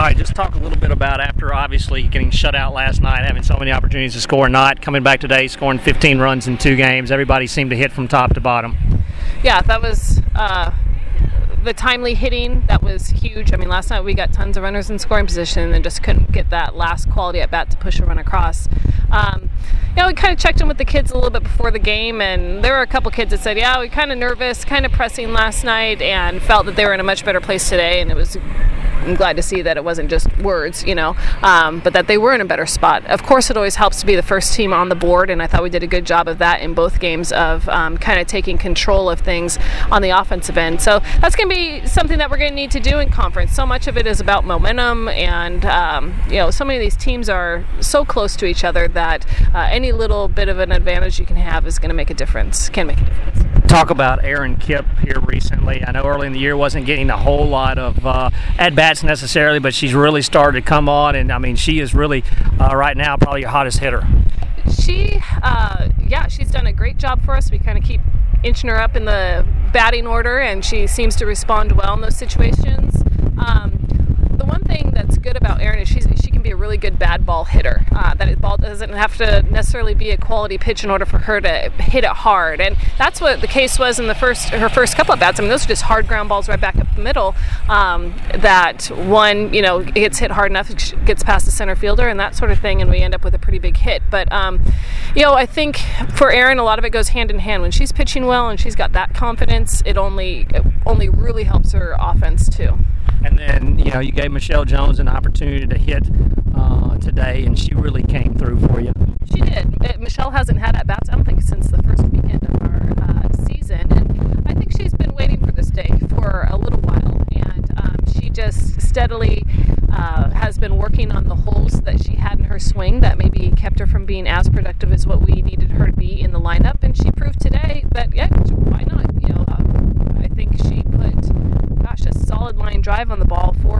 right, just talk a little bit about after obviously getting shut out last night, having so many opportunities to score, not coming back today, scoring 15 runs in 2 games. Everybody seemed to hit from top to bottom. Yeah, that was the timely hitting. That was huge. I mean, last night we got tons of runners in scoring position and just couldn't get that last quality at bat to push a run across. We kind of checked in with the kids a little bit before the game, and there were a couple kids that said, yeah, we were kind of nervous, kind of pressing last night, and felt that they were in a much better place today, and I'm glad to see that it wasn't just words, but that they were in a better spot. Of course, it always helps to be the first team on the board, and I thought we did a good job of that in both games of kind of taking control of things on the offensive end. So that's going to be something that we're going to need to do in conference. So much of it is about momentum, and so many of these teams are so close to each other that any little bit of an advantage you can have is going to make a difference, can make a difference. Talk about Erin Kipp here recently. I know early in the year wasn't getting a whole lot of at-bats necessarily, but she's really started to come on, and I mean, she is really right now probably your hottest hitter. She's done a great job for us. We kind of keep inching her up in the batting order, and she seems to respond well in those situations. The one thing that's good about Erin is she can be a really good bad ball hitter. That ball doesn't have to necessarily be a quality pitch in order for her to hit it hard, and that's what the case was in her first couple of bats. I mean, those are just hard ground balls right back up the middle. That one, gets hit hard enough, gets past the center fielder and that sort of thing, and we end up with a pretty big hit. But I think for Erin, a lot of it goes hand in hand. When she's pitching well and she's got that confidence, it only really helps her offense too. And then, you gave Michelle Jones an opportunity to hit today, and she really came through for you. She did. Michelle hasn't had at-bats, I don't think, since the first weekend of our season. And I think she's been waiting for this day for a little while. And she just steadily has been working on the holes that she had in her swing that maybe kept her from being as productive as what we needed her to be in the lineup. And she proved today that, yeah, why not? I think she put, a solid line drive on the ball, four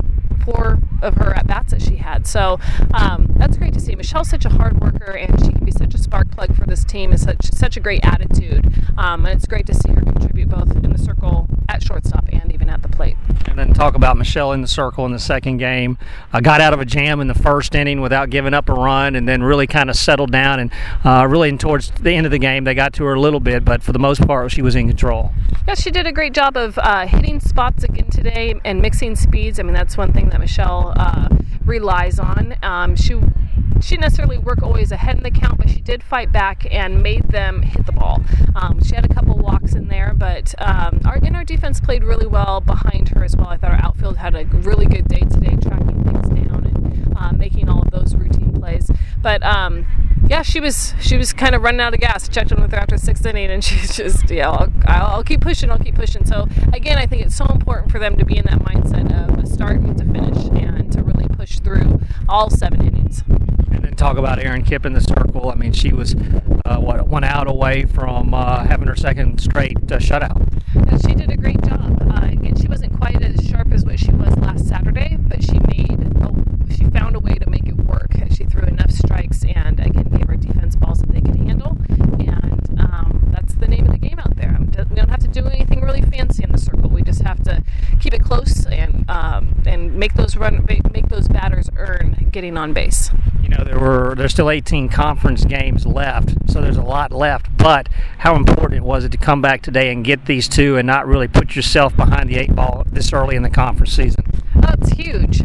of her at-bats that she had. So that's great to see. Michelle's such a hard worker, and she can be such a spark plug for this team, and such a great attitude. And it's great to see her contribute both in the circle at shortstop and even at the plate. And then talk about Michelle in the circle in the second game. Got out of a jam in the first inning without giving up a run, and then really kind of settled down. And really towards the end of the game, they got to her a little bit, but for the most part, she was in control. Yeah, she did a great job of hitting spots again today and mixing speeds. I mean, that's one thing that Michelle relies on. She didn't necessarily work always ahead in the count, but she did fight back and made them hit the ball. She had a couple walks in there, but our defense played really well behind her as well. I thought our outfield had a really good day today, tracking things down and making all of those routine plays. But she was kind of running out of gas. Checked in with her after the 6th inning, and she's just, I'll keep pushing. So again, I think it's so important for them to be in that mindset of a start to finish and to really push through all 7 innings. And then talk about Erin Kipp in the circle. I mean, she was 1 out away from having her second straight shutout. And she did a great job. Again, she wasn't quite as sharp as what she was last Saturday, but she found a way to make it work. She threw enough strikes and again gave our defense balls that they could handle. And that's the name of the game out there. We don't have to do anything really fancy in the circle. We just have to keep it close and make those batters earn getting on base. There's still 18 conference games left, so there's a lot left. But how important was it to come back today and get these 2 and not really put yourself behind the 8 ball this early in the conference season? Oh, it's huge.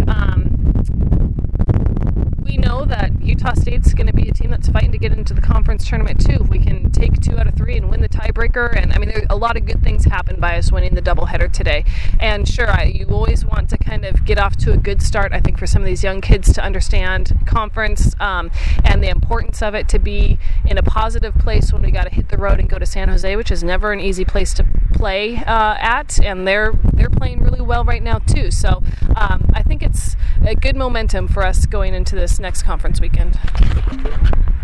We know that Utah State's going to be a team that's fighting to get into the conference tournament too. If we can take 2 out of 3 and win the tiebreaker, and I mean, there a lot of good things happened by us winning the doubleheader today. And sure, you always want to kind of get off to a good start. I think for some of these young kids to understand conference and the importance of it, to be in a positive place when we got to hit the road and go to San Jose, which is never an easy place to play at, and they're playing really well right now too. So I think it's a good momentum for us going into this next conference weekend.